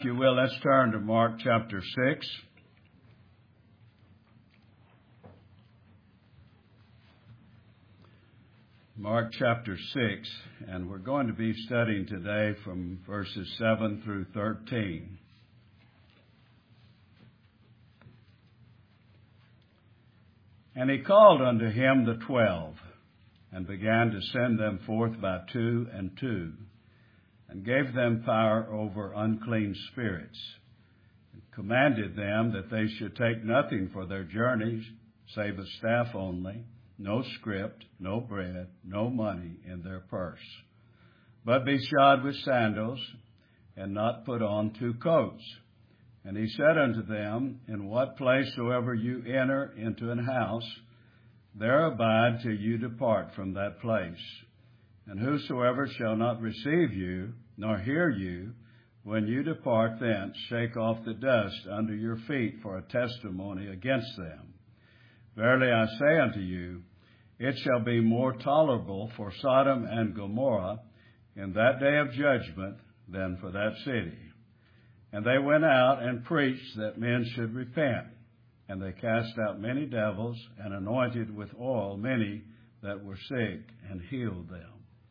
If you will, let's turn to Mark chapter 6. Mark chapter 6, and we're going to be studying today from verses 7 through 13. And he called unto him the 12, and began to send them forth by two and two, and gave them power over unclean spirits, and commanded them that they should take nothing for their journeys, save a staff only, no scrip, no bread, no money in their purse, but be shod with sandals, and not put on two coats. And he said unto them, In what place soever you enter into an house, there abide till you depart from that place. And whosoever shall not receive you, nor hear you, when you depart thence, shake off the dust under your feet for a testimony against them. Verily I say unto you, it shall be more tolerable for Sodom and Gomorrah in that day of judgment than for that city. And they went out and preached that men should repent. And they cast out many devils, and anointed with oil many that were sick, and healed them.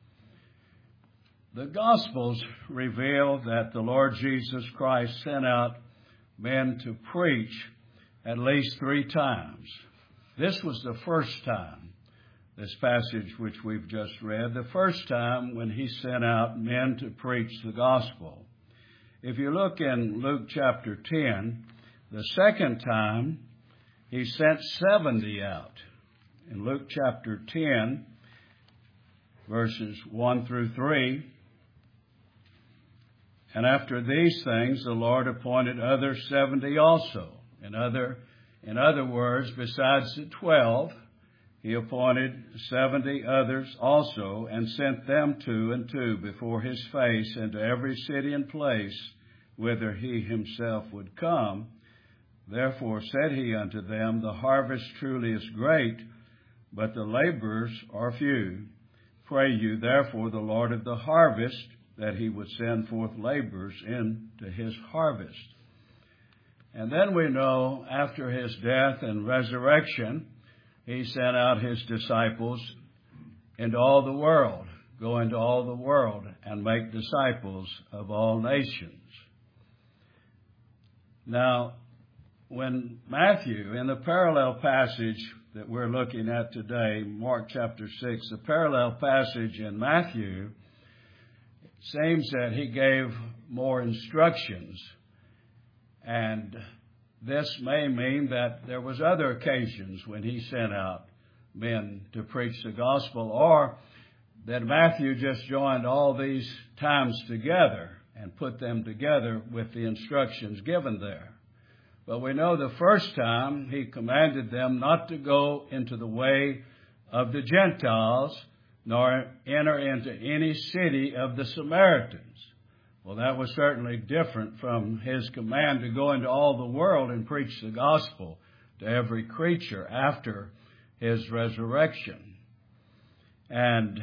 The Gospels reveal that the Lord Jesus Christ sent out men to preach at least 3 times. This was the first time, this passage which we've just read, the first time when he sent out men to preach the gospel. If you look in Luke chapter 10, the second time he sent 70 out. In Luke chapter 10, verses 1 through 3, and after these things, the Lord appointed other 70 also. In other words, besides the 12, he appointed 70 others also, and sent them 2 and 2 before his face into every city and place whither he himself would come. Therefore said he unto them, The harvest truly is great, but the laborers are few. Pray you therefore the Lord of the harvest, that he would send forth laborers into his harvest. And then we know after his death and resurrection, he sent out his disciples into all the world. Go into all the world and make disciples of all nations. Now, when Matthew, in the parallel passage that we're looking at today, Mark chapter 6, the parallel passage in Matthew, seems that he gave more instructions, and this may mean that there was other occasions when he sent out men to preach the gospel, or that Matthew just joined all these times together and put them together with the instructions given there. But we know the first time he commanded them not to go into the way of the Gentiles, nor enter into any city of the Samaritans. Well, that was certainly different from his command to go into all the world and preach the gospel to every creature after his resurrection. And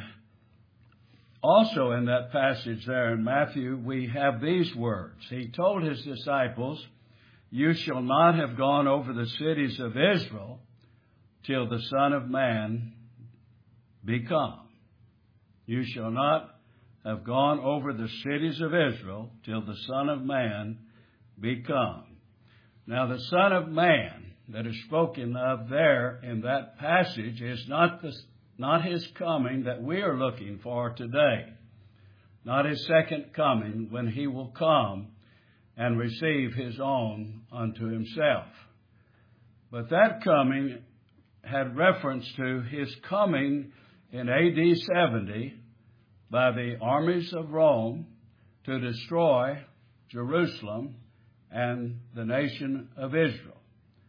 also in that passage there in Matthew, we have these words. He told his disciples, You shall not have gone over the cities of Israel till the Son of Man be come. You shall not have gone over the cities of Israel till the Son of Man be come. Now, the Son of Man that is spoken of there in that passage is not his coming that we are looking for today. Not his second coming when he will come and receive his own unto himself. But that coming had reference to his coming in A.D. 70 by the armies of Rome to destroy Jerusalem and the nation of Israel.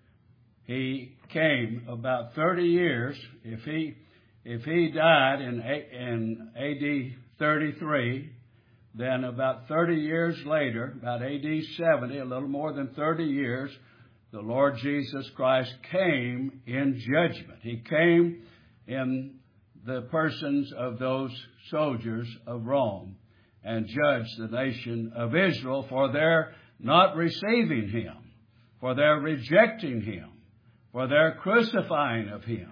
He came about 30 years. If he died in A.D. 33, then about 30 years later, about A.D. 70, a little more than 30 years, the Lord Jesus Christ came in judgment. He came in the persons of those soldiers of Rome and judged the nation of Israel for their not receiving Him, for their rejecting Him, for their crucifying of Him.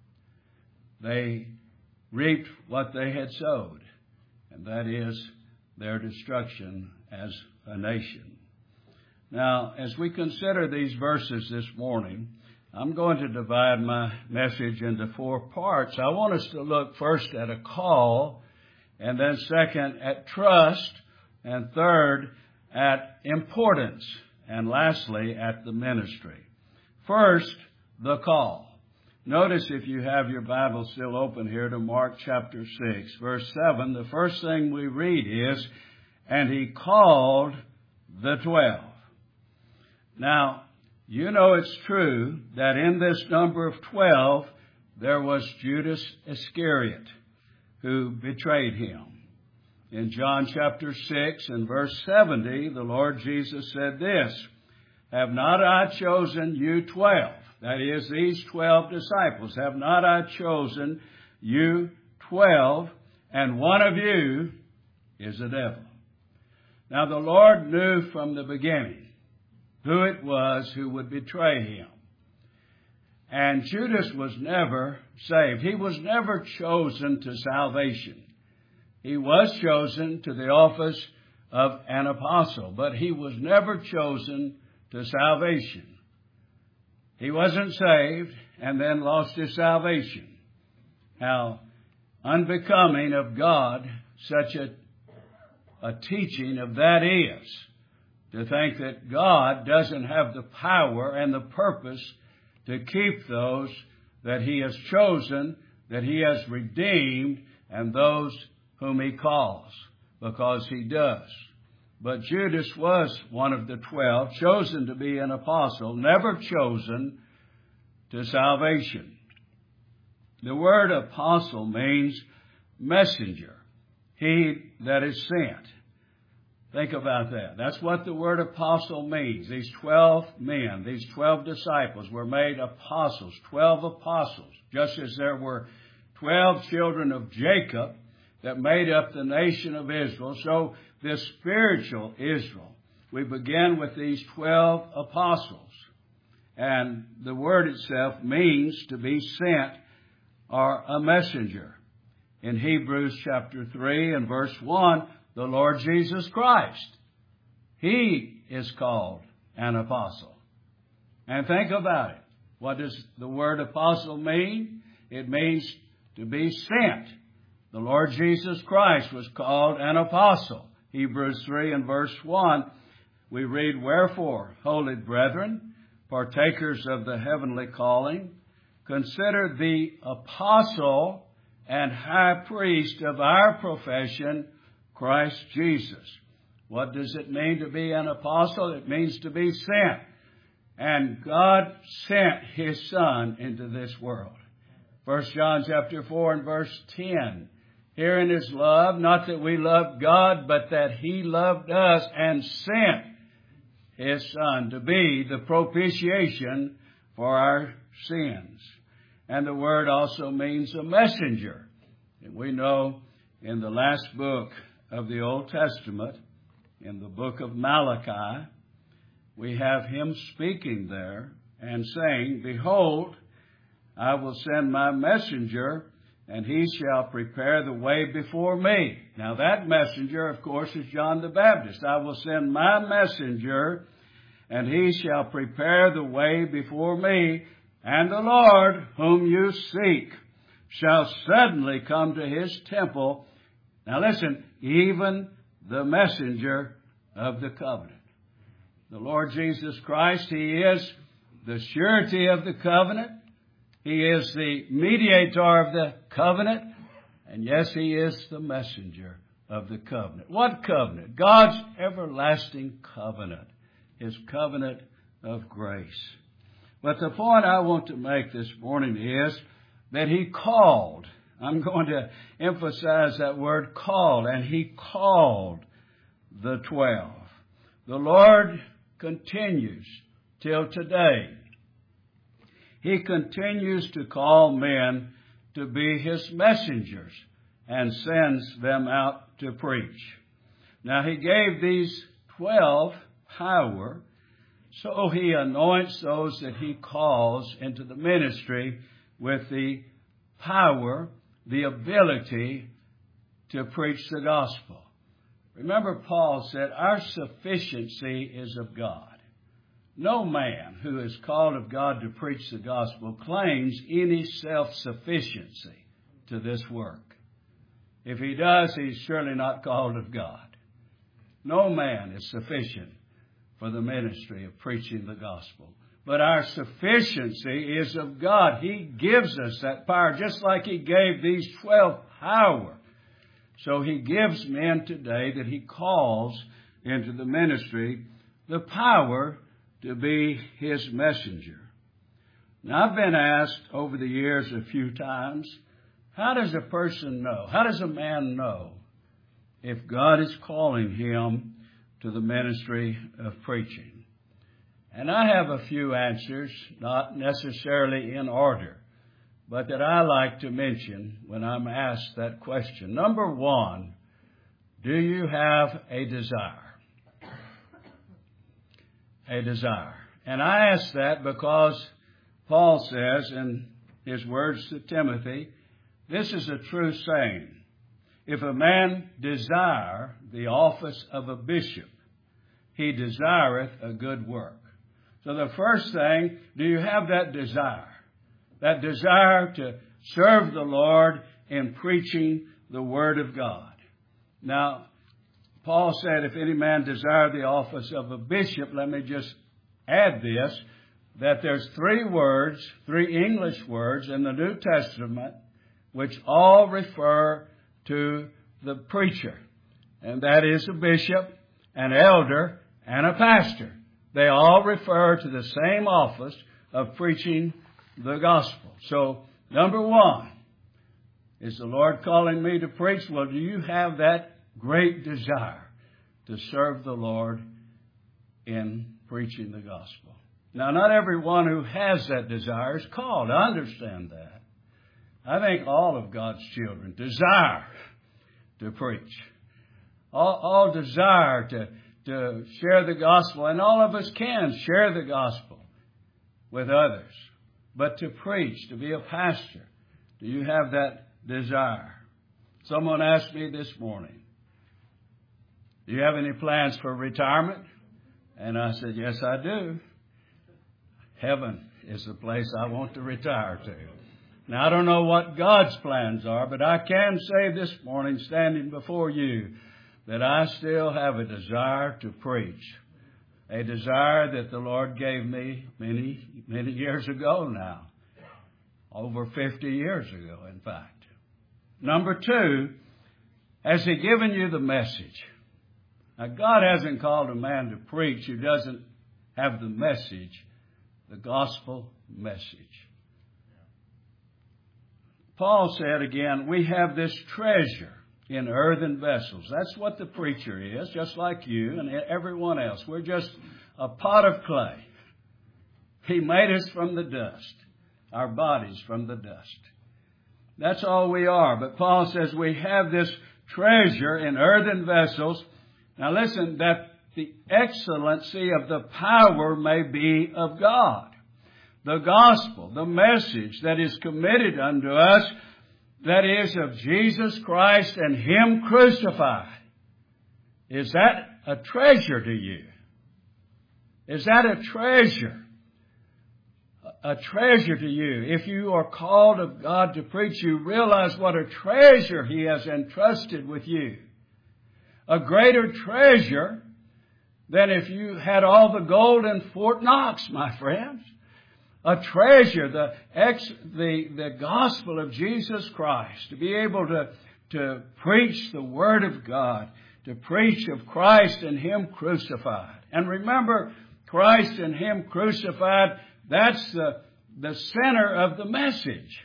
They reaped what they had sowed, and that is their destruction as a nation. Now, as we consider these verses this morning, I'm going to divide my message into 4 parts. I want us to look first at a call, and then second at trust, and third at importance, and lastly at the ministry. First, the call. Notice, if you have your Bible still open here, to Mark chapter 6, verse 7, the first thing we read is, "And He called the 12. Now, you know it's true that in this number of 12, there was Judas Iscariot, who betrayed Him. In John chapter 6 and verse 70, the Lord Jesus said this, "Have not I chosen you 12? That is, these 12 disciples. Have not I chosen you 12, and one of you is a devil?" Now the Lord knew from the beginning who it was who would betray Him. And Judas was never saved. He was never chosen to salvation. He was chosen to the office of an apostle, but he was never chosen to salvation. He wasn't saved and then lost his salvation. How unbecoming of God such a teaching of that is, to think that God doesn't have the power and the purpose to keep those that He has chosen, that He has redeemed, and those whom He calls, because He does. But Judas was one of the 12, chosen to be an apostle, never chosen to salvation. The word apostle means messenger, he that is sent. Think about that. That's what the word apostle means. These 12 men, these 12 disciples were made apostles, 12 apostles, just as there were 12 children of Jacob that made up the nation of Israel. So this spiritual Israel, we begin with these 12 apostles. And the word itself means to be sent or a messenger. In Hebrews chapter 3 and verse 1, the Lord Jesus Christ, He is called an apostle. And think about it. What does the word apostle mean? It means to be sent. The Lord Jesus Christ was called an apostle. Hebrews 3 and verse 1, we read, "Wherefore, holy brethren, partakers of the heavenly calling, consider the apostle and high priest of our profession, Christ Jesus." What does it mean to be an apostle? It means to be sent. And God sent His Son into this world. 1 John chapter 4 and verse 10. "Herein is love, not that we loved God, but that He loved us and sent His Son to be the propitiation for our sins." And the word also means a messenger. And we know in the last book of the Old Testament, in the book of Malachi, we have Him speaking there and saying, "Behold, I will send my messenger, and he shall prepare the way before me." Now that messenger, of course, is John the Baptist. "I will send my messenger, and he shall prepare the way before me, and the Lord whom you seek shall suddenly come to His temple." Now listen, even the messenger of the covenant. The Lord Jesus Christ, He is the surety of the covenant. He is the mediator of the covenant. And yes, He is the messenger of the covenant. What covenant? God's everlasting covenant. His covenant of grace. But the point I want to make this morning is that He called. I'm going to emphasize that word called. And He called the 12. The Lord continues till today. He continues to call men to be His messengers and sends them out to preach. Now He gave these 12 power, so He anoints those that He calls into the ministry with the power, the ability to preach the gospel. Remember, Paul said, our sufficiency is of God. No man who is called of God to preach the gospel claims any self-sufficiency to this work. If he does, he's surely not called of God. No man is sufficient for the ministry of preaching the gospel. But our sufficiency is of God. He gives us that power, just like He gave these 12 power. So He gives men today that He calls into the ministry the power to be His messenger. Now, I've been asked over the years a few times, how does a person know? How does a man know if God is calling him to the ministry of preaching? And I have a few answers, not necessarily in order, but that I like to mention when I'm asked that question. Number one, do you have a desire? A desire. And I ask that because Paul says in his words to Timothy, this is a true saying. If a man desire the office of a bishop, he desireth a good work. So the first thing, do you have that desire? That desire to serve the Lord in preaching the Word of God. Now, Paul said, if any man desire the office of a bishop, let me just add this, that there's three English words in the New Testament, which all refer to the preacher. And that is a bishop, an elder, and a pastor. They all refer to the same office of preaching the gospel. So, number one, is the Lord calling me to preach? Well, do you have that great desire to serve the Lord in preaching the gospel? Now, not everyone who has that desire is called. I understand that. I think all of God's children desire to preach. All desire to share the gospel, and all of us can share the gospel with others. But to preach, to be a pastor, do you have that desire? Someone asked me this morning, do you have any plans for retirement? And I said, yes, I do. Heaven is the place I want to retire to. Now, I don't know what God's plans are, but I can say this morning, standing before you, that I still have a desire to preach. A desire that the Lord gave me many, many years ago now. Over 50 years ago, in fact. Number two, has He given you the message? Now, God hasn't called a man to preach who doesn't have the message, the gospel message. Paul said again, we have this treasure in earthen vessels. That's what the preacher is, just like you and everyone else. We're just a pot of clay. He made us from the dust, our bodies from the dust. That's all we are. But Paul says we have this treasure in earthen vessels. Now listen, that the excellency of the power may be of God. The gospel, the message that is committed unto us, that is of Jesus Christ and Him crucified. Is that a treasure to you? Is that a treasure? A treasure to you. If you are called of God to preach, you realize what a treasure He has entrusted with you. A greater treasure than if you had all the gold in Fort Knox, my friends. A treasure, the gospel of Jesus Christ, to be able to preach the Word of God, to preach of Christ and Him crucified. And remember, Christ and Him crucified, that's the center of the message.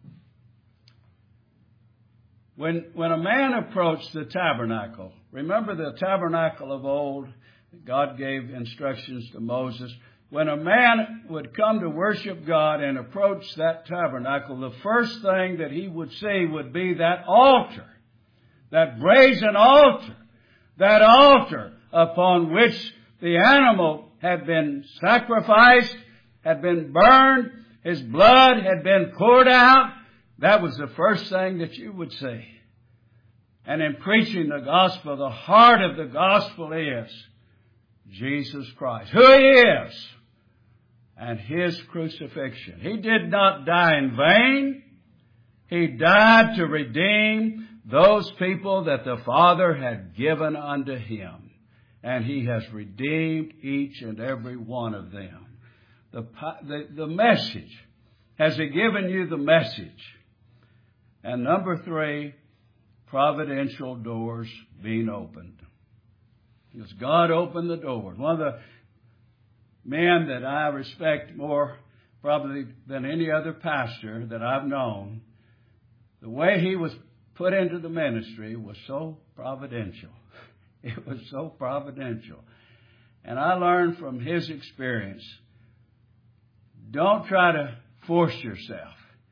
When a man approached the tabernacle, remember the tabernacle of old, God gave instructions to Moses. When a man would come to worship God and approach that tabernacle, the first thing that he would see would be that altar, that brazen altar, that altar upon which The animal had been sacrificed, had been burned, his blood had been poured out. That was the first thing that you would see. And in preaching the gospel, the heart of the gospel is Jesus Christ, who He is, and His crucifixion. He did not die in vain. He died to redeem those people that the Father had given unto Him. And He has redeemed each and every one of them. The message. Has He given you the message? And number 3, providential doors being opened. Because God opened the doors. One of the men that I respect more probably than any other pastor that I've known, the way he was put into the ministry was so providential. It was so providential. And I learned from his experience, don't try to force yourself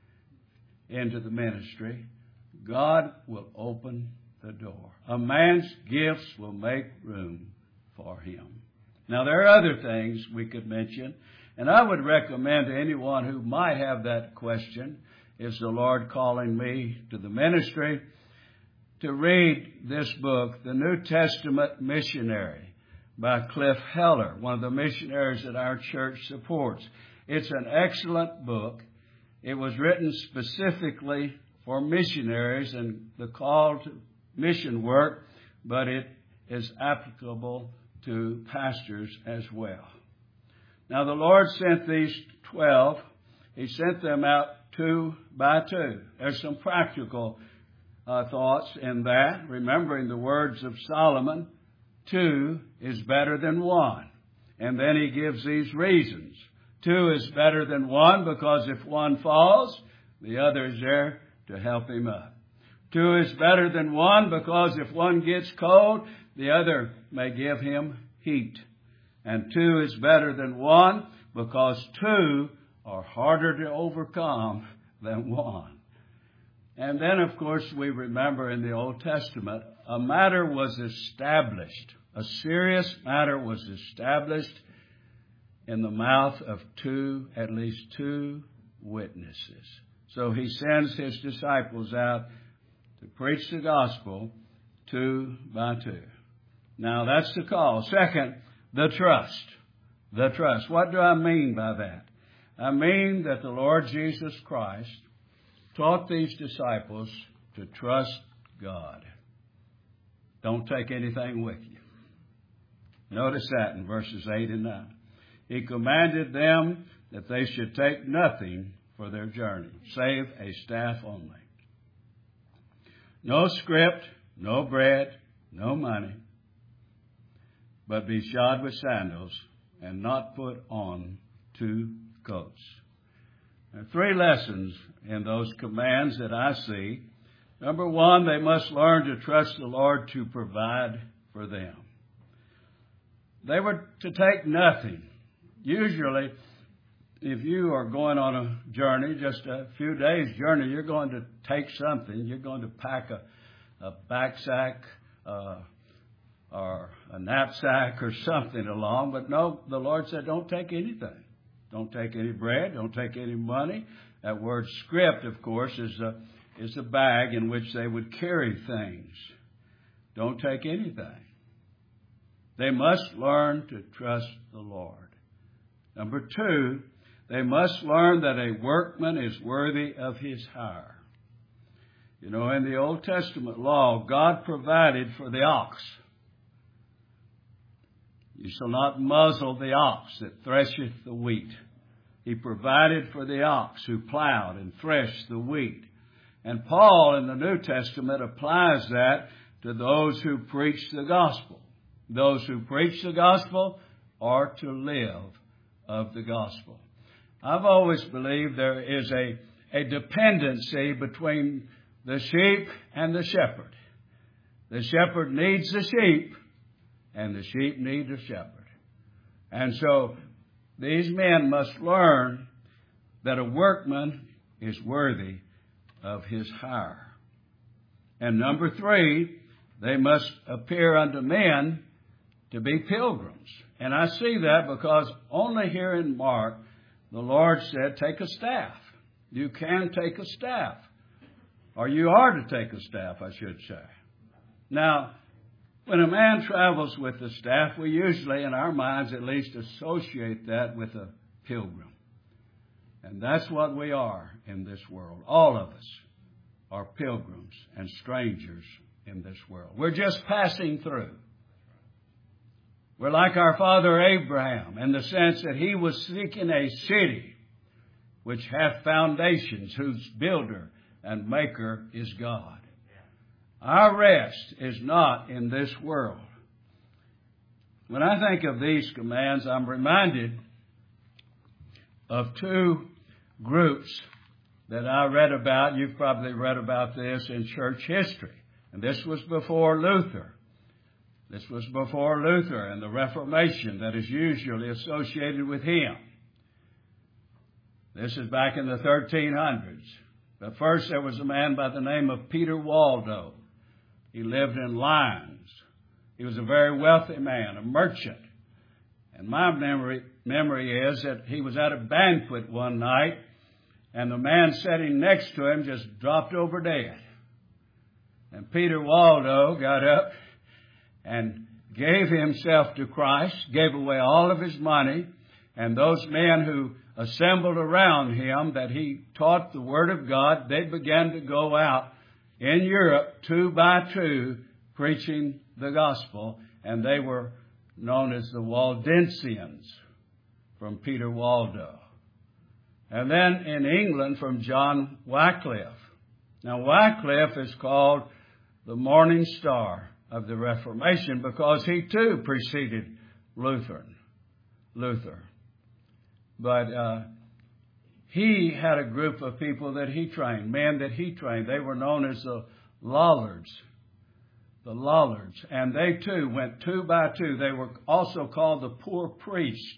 into the ministry. God will open the door. A man's gifts will make room for him. Now, there are other things we could mention, and I would recommend to anyone who might have that question, is the Lord calling me to the ministry, to read this book, The New Testament Missionary, by Cliff Heller, one of the missionaries that our church supports. It's an excellent book. It was written specifically for missionaries and the call to mission work, but it is applicable to pastors as well. Now, the Lord sent these 12. He sent them out 2 by 2. There's some practical thoughts in that, remembering the words of Solomon, 2 is better than 1. And then he gives these reasons. 2 is better than 1 because if one falls, the other is there to help him up. 2 is better than 1 because if one gets cold, the other may give him heat. And 2 is better than 1 because 2 are harder to overcome than 1. And then, of course, we remember in the Old Testament, a matter was established. A serious matter was established in the mouth of at least two witnesses. So he sends his disciples out to preach the gospel 2 by 2. Now, that's the call. Second, the trust. The trust. What do I mean by that? I mean that the Lord Jesus Christ taught these disciples to trust God. Don't take anything with you. Notice that in verses 8 and 9. He commanded them that they should take nothing for their journey, save a staff only. No scrip, no bread, no money, but be shod with sandals and not put on 2 coats. There are 3 lessons in those commands that I see. Number 1, they must learn to trust the Lord to provide for them. They were to take nothing. Usually, if you are going on a journey, just a few days' journey, you're going to take something. You're going to pack a backpack or a knapsack or something along. But no, the Lord said, don't take anything. Don't take any bread. Don't take any money. That word scrip, of course, is a bag in which they would carry things. Don't take anything. They must learn to trust the Lord. Number 2, they must learn that a workman is worthy of his hire. You know, in the Old Testament law, God provided for the ox. You shall not muzzle the ox that thresheth the wheat. He provided for the ox who plowed and threshed the wheat. And Paul in the New Testament applies that to those who preach the gospel. Those who preach the gospel are to live of the gospel. I've always believed there is a dependency between the sheep and the shepherd. The shepherd needs the sheep, and the sheep need the shepherd. And so these men must learn that a workman is worthy of his hire. And number 3, they must appear unto men to be pilgrims. And I see that because only here in Mark, the Lord said, take a staff. You can take a staff. Or you are to take a staff, I should say. Now, when a man travels with the staff, we usually, in our minds at least, associate that with a pilgrim. And that's what we are in this world. All of us are pilgrims and strangers in this world. We're just passing through. We're like our father Abraham in the sense that he was seeking a city which hath foundations, whose builder and maker is God. Our rest is not in this world. When I think of these commands, I'm reminded of two groups that I read about. You've probably read about this in church history. And this was before Luther. This was before Luther and the Reformation that is usually associated with him. This is back in the 1300s. But first there was a man by the name of Peter Waldo. He lived in Lyons. He was a very wealthy man, a merchant. And my memory is that he was at a banquet one night, and the man sitting next to him just dropped over dead. And Peter Waldo got up and gave himself to Christ, gave away all of his money, and those men who assembled around him that he taught the Word of God, they began to go out in Europe 2 by 2 preaching the gospel, and they were known as the Waldensians from Peter Waldo. And then in England from John Wycliffe. Now Wycliffe is called the morning star of the Reformation because he too preceded Luther. But he had a group of people that he trained, men that he trained. They were known as the Lollards. The Lollards. And they too went 2 by 2. They were also called the poor priest.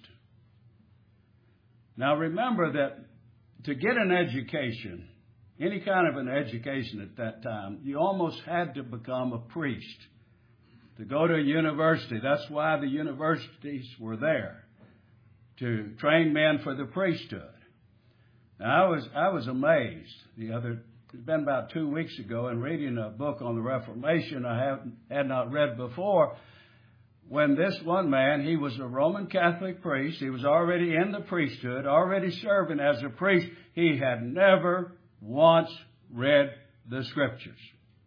Now remember that to get an education, any kind of an education at that time, you almost had to become a priest. To go to a university. That's why the universities were there, to train men for the priesthood. Now, I was amazed it's been about 2 weeks ago, in reading a book on the Reformation I had not read before, when this one man, he was a Roman Catholic priest, he was already in the priesthood, already serving as a priest, he had never once read the Scriptures.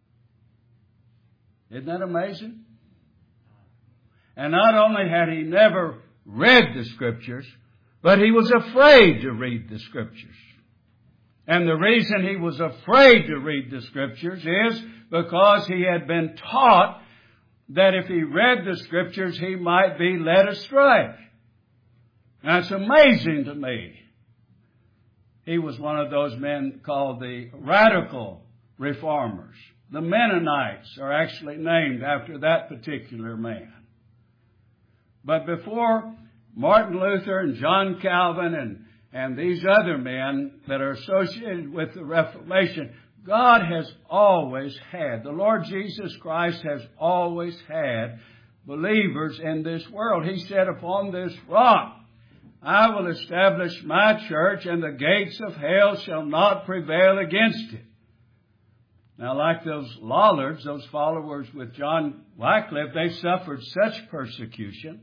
Isn't that amazing? And not only had he never read the Scriptures, but he was afraid to read the Scriptures. And the reason he was afraid to read the Scriptures is because he had been taught that if he read the Scriptures, he might be led astray. Now, it's amazing to me. He was one of those men called the radical reformers. The Mennonites are actually named after that particular man. But before Martin Luther and John Calvin and these other men that are associated with the Reformation, God has always had, the Lord Jesus Christ has always had believers in this world. He said, upon this rock I will establish my church, and the gates of hell shall not prevail against it. Now, like those Lollards, those followers with John Wycliffe, they suffered such persecution.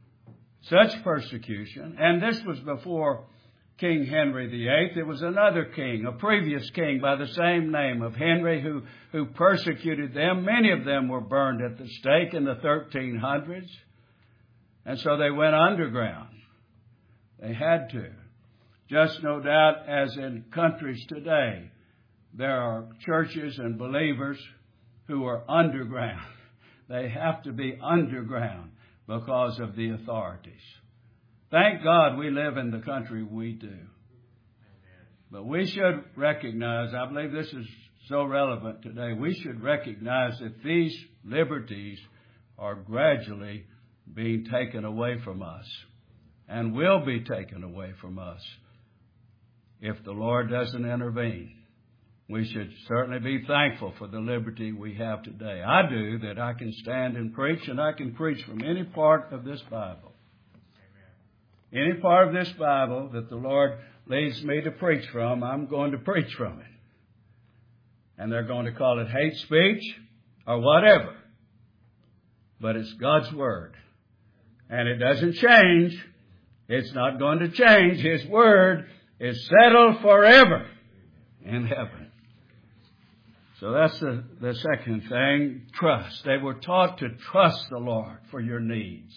And this was before King Henry VIII. There was another king, a previous king by the same name of Henry, who persecuted them. Many of them were burned at the stake in the 1300s. And so they went underground. They had to. Just no doubt, as in countries today, there are churches and believers who are underground. They have to be underground because of the authorities. Thank God we live in the country we do. But we should recognize, I believe this is so relevant today, we should recognize that these liberties are gradually being taken away from us and will be taken away from us if the Lord doesn't intervene. We should certainly be thankful for the liberty we have today. I do, that I can stand and preach, and I can preach from any part of this Bible. Any part of this Bible that the Lord leads me to preach from, I'm going to preach from it. And they're going to call it hate speech or whatever. But it's God's Word. And it doesn't change. It's not going to change. His Word is settled forever in heaven. So that's the second thing, trust. They were taught to trust the Lord for your needs.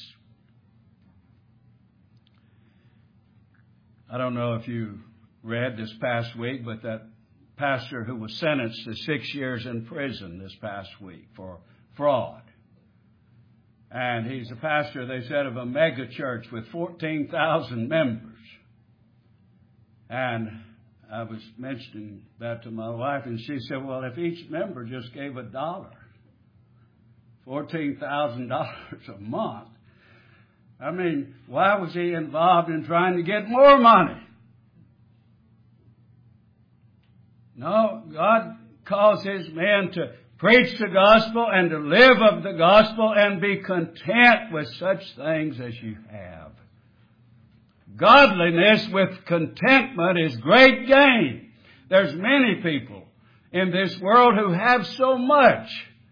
I don't know if you read this past week, but that pastor who was sentenced to 6 years in prison this past week for fraud. And he's a pastor, they said, of a mega church with 14,000 members. And I was mentioning that to my wife, and she said, well, if each member just gave $1, $14,000 a month, I mean, why was he involved in trying to get more money? No, God calls His men to preach the gospel and to live of the gospel and be content with such things as you have. Godliness with contentment is great gain. There's many people in this world who have so much.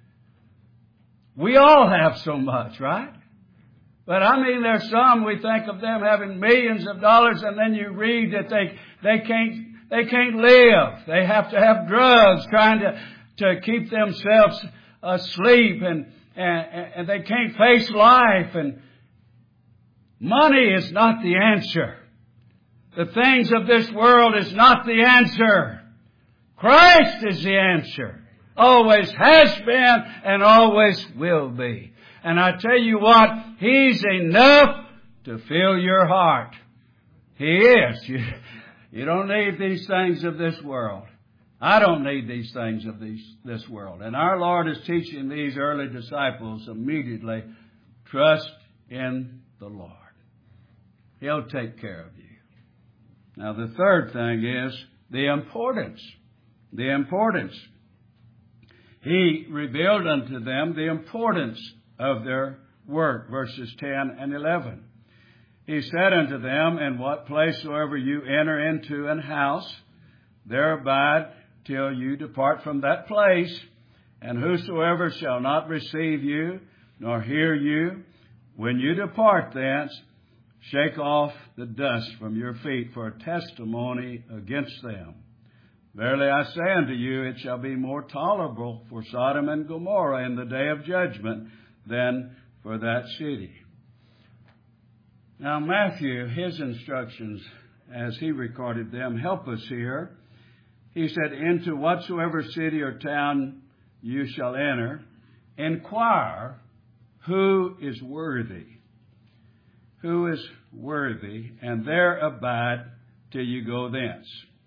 We all have so much, right? But I mean, there's some, we think of them having millions of dollars, and then you read that they can't live. They have to have drugs trying to keep themselves asleep, and they can't face life. And money is not the answer. The things of this world is not the answer. Christ is the answer. Always has been and always will be. And I tell you what, He's enough to fill your heart. He is. You don't need these things of this world. I don't need these things of this world. And our Lord is teaching these early disciples immediately, trust in the Lord. He'll take care of you. Now the third thing is the importance. The importance. He revealed unto them the importance of their work, verses 10 and 11. He said unto them, in what place soever you enter into an house, there abide till you depart from that place, and whosoever shall not receive you, nor hear you, when you depart thence, shake off the dust from your feet for a testimony against them. Verily I say unto you, it shall be more tolerable for Sodom and Gomorrah in the day of judgment than for that city. Now Matthew, his instructions as he recorded them, help us here. He said, into whatsoever city or town you shall enter, inquire who is worthy. Who is worthy, and there abide till you go thence.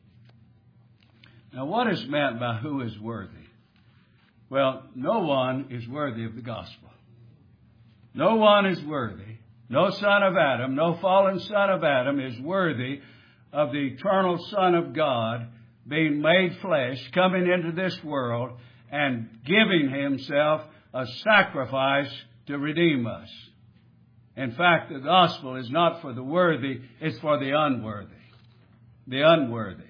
Now what is meant by who is worthy? Well, no one is worthy of the gospel. No one is worthy. No son of Adam, no fallen son of Adam is worthy of the eternal Son of God being made flesh, coming into this world and giving Himself a sacrifice to redeem us. In fact, the gospel is not for the worthy, it's for the unworthy. The unworthy.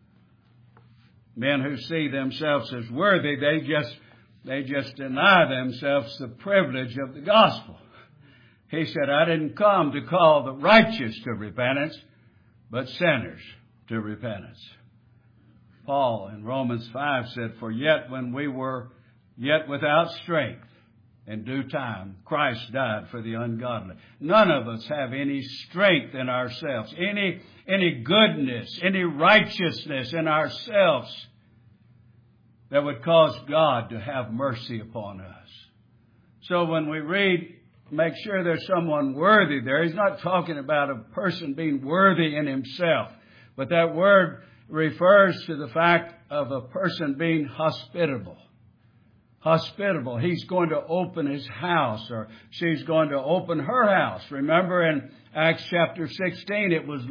Men who see themselves as worthy, they just deny themselves the privilege of the gospel. He said, I didn't come to call the righteous to repentance, but sinners to repentance. Paul in Romans 5 said, for yet when we were yet without strength, in due time, Christ died for the ungodly. None of us have any strength in ourselves, any goodness, any righteousness in ourselves that would cause God to have mercy upon us. So when we read, make sure there's someone worthy there, he's not talking about a person being worthy in himself, but that word refers to the fact of a person being hospitable. Hospitable. He's going to open his house, or she's going to open her house. Remember in Acts chapter 16, it was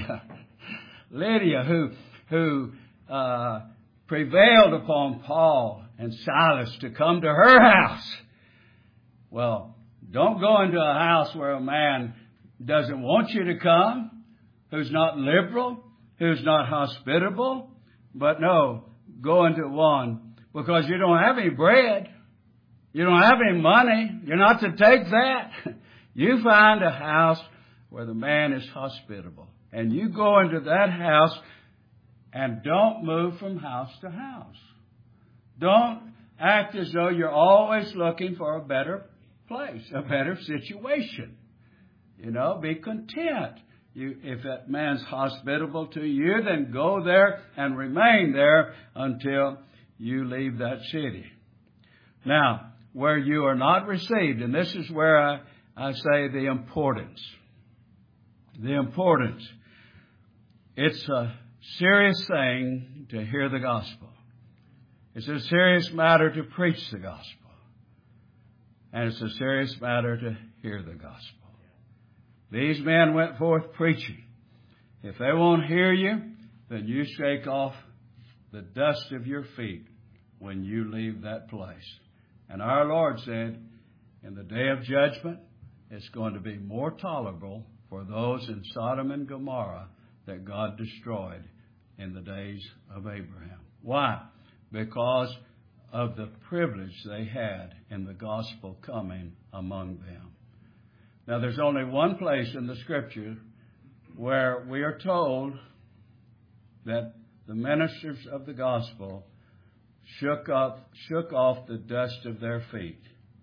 Lydia who prevailed upon Paul and Silas to come to her house. Well, don't go into a house where a man doesn't want you to come, who's not liberal, who's not hospitable. But no, go into one because you don't have any bread. You don't have any money. You're not to take that. You find a house where the man is hospitable. And you go into that house and don't move from house to house. Don't act as though you're always looking for a better place, a better situation. You know, be content. If that man's hospitable to you, then go there and remain there until you leave that city. Now, where you are not received, and this is where I say the importance. The importance. It's a serious thing to hear the gospel. It's a serious matter to preach the gospel. And it's a serious matter to hear the gospel. These men went forth preaching. If they won't hear you, then you shake off the dust of your feet when you leave that place. And our Lord said, in the day of judgment, it's going to be more tolerable for those in Sodom and Gomorrah that God destroyed in the days of Abraham. Why? Because of the privilege they had in the gospel coming among them. Now, there's only one place in the Scripture where we are told that the ministers of the gospel shook off the dust of their feet.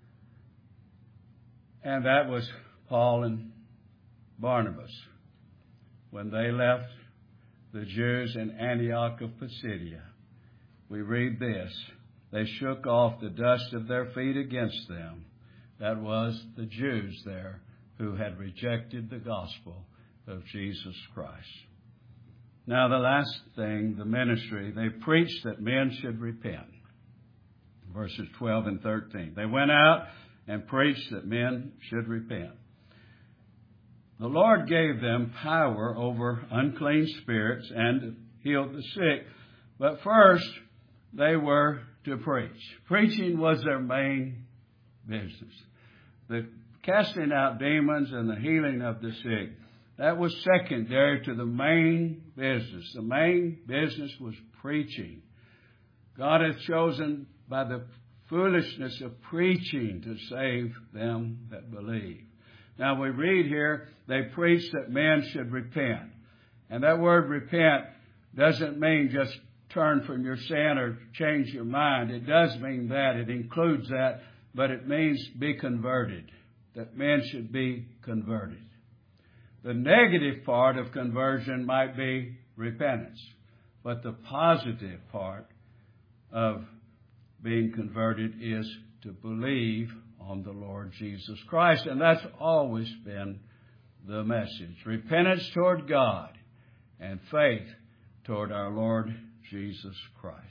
And that was Paul and Barnabas. When they left the Jews in Antioch of Pisidia, we read this: they shook off the dust of their feet against them. That was the Jews there who had rejected the gospel of Jesus Christ. Now, the last thing, the ministry, they preached that men should repent. Verses 12 and 13. They went out and preached that men should repent. The Lord gave them power over unclean spirits and healed the sick. But first, they were to preach. Preaching was their main business. The casting out demons and the healing of the sick, that was secondary to the main business. The main business was preaching. God hath chosen by the foolishness of preaching to save them that believe. Now we read here, they preached that men should repent. And that word repent doesn't mean just turn from your sin or change your mind. It does mean that. It includes that. But it means be converted. That men should be converted. The negative part of conversion might be repentance. But the positive part of being converted is to believe on the Lord Jesus Christ. And that's always been the message. Repentance toward God and faith toward our Lord Jesus Christ.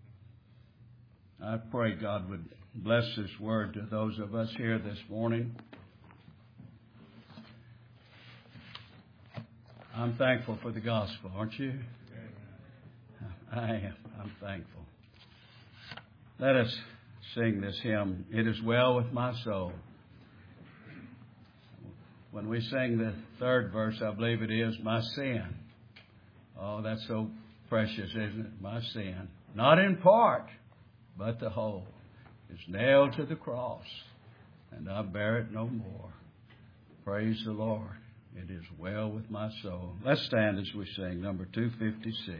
I pray God would bless this word to those of us here this morning. I'm thankful for the gospel, aren't you? I am. I'm thankful. Let us sing this hymn, It Is Well With My Soul. When we sing the third verse, I believe it is, my sin. Oh, that's so precious, isn't it? My sin. Not in part, but the whole. Is nailed to the cross, and I bear it no more. Praise the Lord. It is well with my soul. Let's stand as we sing number 256.